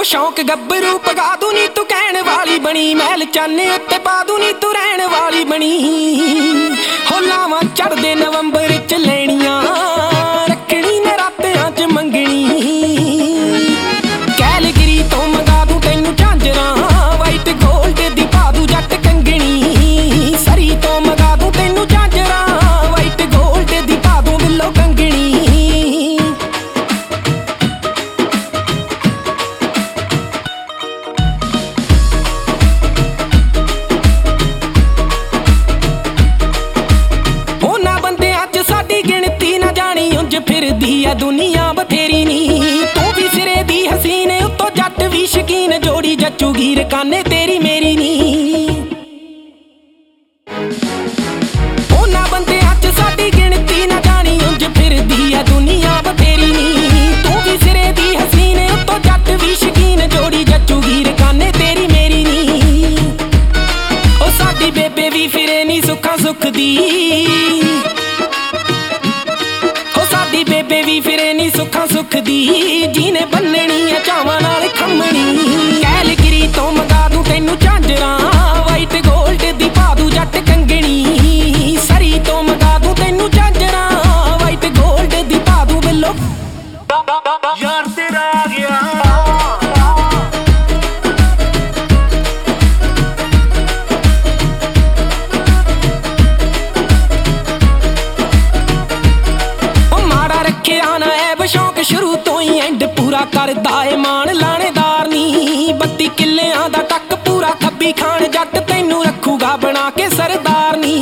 शौक गब्बरू पगा दू नी तू कहण वाली बनी, महल चन्ने उत्ते पा दू नी तू रहण वाली बनी। हो लावां चढ़दे नवंबर च लैणियां, रखनी नरातियां च मंगनी। कैलगरी तो मंगा दूं तैनू झांजरां, वाइट गोल्ड दी पा दूं जट कंगनी। सरी तो मंगा दूं तैनू झांजरां, वाइट गोल्ड दी पा दूं बिल्लो कंगनी। फिरदी है दुनिया बथेरी नी, तू भी सिरे दी हसीन उत्तों जट भी शकीन। जोड़ी जचूगी रकाने तेरी मेरी नी। उन्हां बंदियां च साडी गिणती ना जानी, उंज फिरदी है दुनिया बथेरी नी। तू भी सिरे दी हसीन उत्तों जट भी शकीन। जोड़ी जचूगी रकाने तेरी मेरी नी। ओ साडी बेबे भी फिरे नी सुखां सुख दी, बेबे भी फिरे नी सुखां सुख दी। जीने बन्ननी है चावां नाल खम्मनी। कैलगरी तो मंगा दूं तैनू झांजरां, वाइट गोल्ड दी पा दूं जट कंगनी। सरी तो मंगा दूं तैनू झांजरां, वाइट गोल्ड दी पा दूं बिल्लो यार तेरा आ गया। शौक शुरू तो ही एंड पूरा करदा ए मान लाणेदार नी। 32 किल्लियां दा टक पूरा खब्बी खान जट तैनू रखूगा बना के सरदार नी।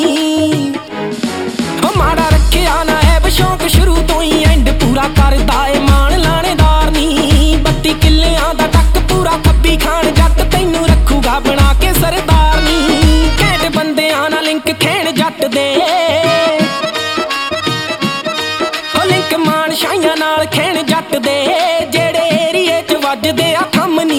माड़ा रखिया ना ऐब शौक शुरू तो ही एंड पूरा करदा ए मान लाणेदार नी। 32 किल्लियां दा टक पूरा खब्बी खान जट तैनू रखूगा बना के सरदार नी। कैंट बंदियां नाल लिंक खैण जट दे, लिंक मान शाइयां नाल खैण जट दे। जेड़े एरिए च वजदे आ थमनी।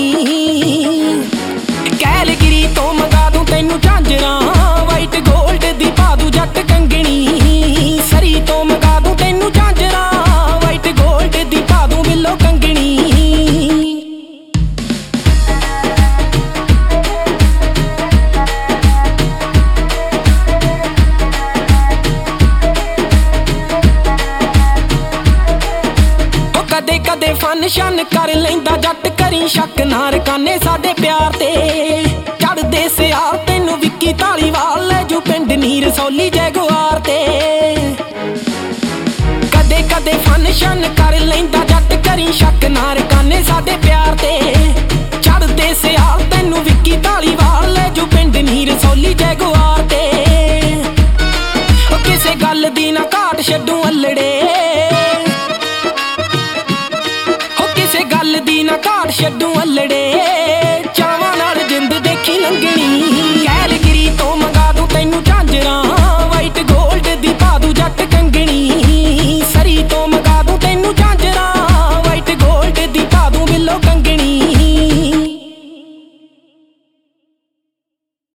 कैलगरी तो मंगा दूं तैनू झांजरां, वाइट गोल्ड दी पा दूं जट कंगनी। सरी तो मंगा दूं तैनू झांजरां, वाइट गोल्ड दी पा दूं बिल्लो कंगनी। कदे कदे फन शन कर लैंदा जट, करी शक ना रकाने साडे प्यार ते। चढ़दे सियाल तैनू विक्की धालीवाल ले जू पिंड नीर रसौली जैगुआर ते। कदे कदे फन शन कर लैंदा जट, करी शक ना रकाने साडे प्यार ते। चढ़दे सियाल तैनू विक्की धालीवाल ले जू पिंड नीर रसौली जैगुआर ते। किसे गल दी ना घाट छड्डूं अल्लड़े, गल दी ना घाट छड्डूं अल्लड़े।